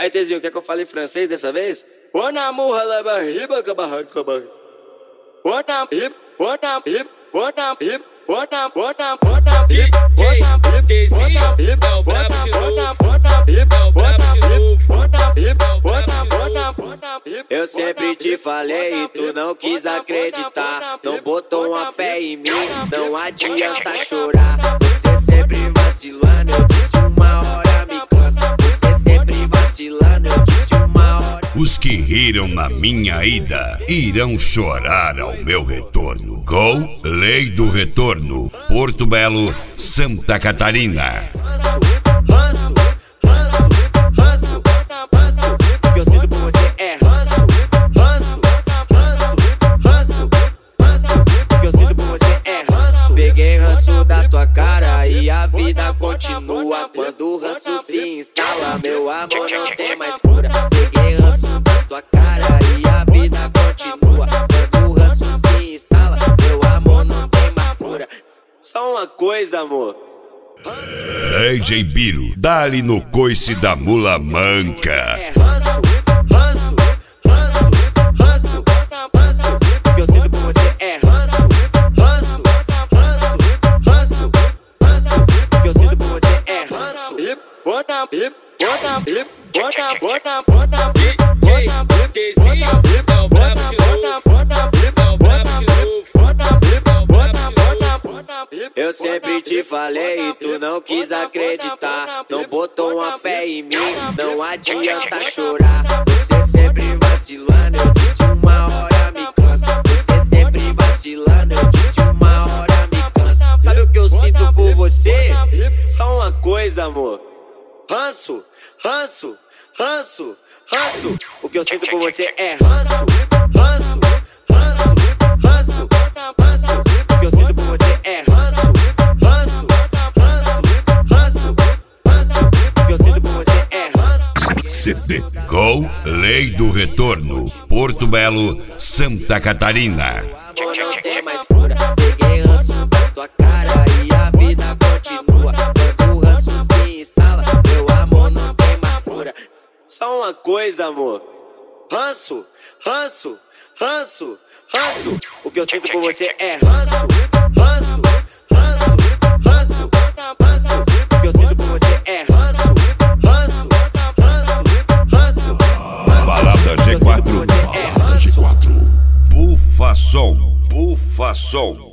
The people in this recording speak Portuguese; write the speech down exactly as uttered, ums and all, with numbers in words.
Aí, Tezinho, quer que eu fale em francês dessa vez? Ona murra la barriba, cabarraca, barriga. Ona hip, ona hip, ona hip, ona, ona, ona hip, ona hip, Tezinho, hip, ona, ona, ona hip, ona hip, ona hip, ona, ona, ona hip. Eu sempre te falei e tu não quis acreditar. Não botou uma fé em mim, não adianta chorar. Você sempre vacilando, eu disse uma hora me cansa. Você sempre vacilando, eu disse uma hora. Os que riram na minha ida irão chorar ao meu retorno. Gol, Lei do Retorno, Porto Belo, Santa Catarina. Ranço, ranço, ranço, ranço. O que eu sinto por você é ranço, ranço, ranço, ranço, ranço. O que eu sinto por você é ranço. Peguei ranço da tua cara e a vida continua. Quando o ranço se instala, meu amor não tem mais cura. Peguei ranço da tua cara e a vida continua. Quando o ranço se instala, meu amor não tem mais cura. Só uma coisa, amor. D J Biro, dá-lhe no coice da mula manca. É ranço, ranço, ranço, ranço, ranço. O que eu sinto por você é ranço, ranço, ranço, ranço, ranço. O que eu sinto por você é ranço. Hip, bota, hip, bota, hip, bota, bota, bota, hip, bota, Tezinho, é o brabo de novo, é o brabo de novo, bota, bota, bota, hip. Eu sempre te falei e tu não quis acreditar. Não botou uma fé em mim, não adianta chorar. Você sempre vacilando, eu disse uma hora me cansa. Você sempre vacilando, eu disse uma hora me cansa. Sabe o que eu sinto por você? Só uma coisa, amor. Ranço, ranço, ranço, ranço. O que eu sinto por você é ranço, ranço, ranço, ranço, ranço. O que eu sinto por você é ranço, ranço, ranço, ranço, ranço. O que eu sinto por você é ranço. C D Gol, Lei do Retorno, Porto Belo, Santa Catarina. O amor não tem mais cura. Peguei ranço da tua cara e a vida continua. Quando o ranço se instala, meu amor não tem mais cura. Só uma coisa, amor. Ranço, ranço, ranço, ranço. O que eu sinto por você é ranço, ranço, ranço, ranço, ranço. O que eu sinto por você é ranço, ranço, ranço, ranço. Balada G quatro, Balada G quatro. Bufa som, bufa som.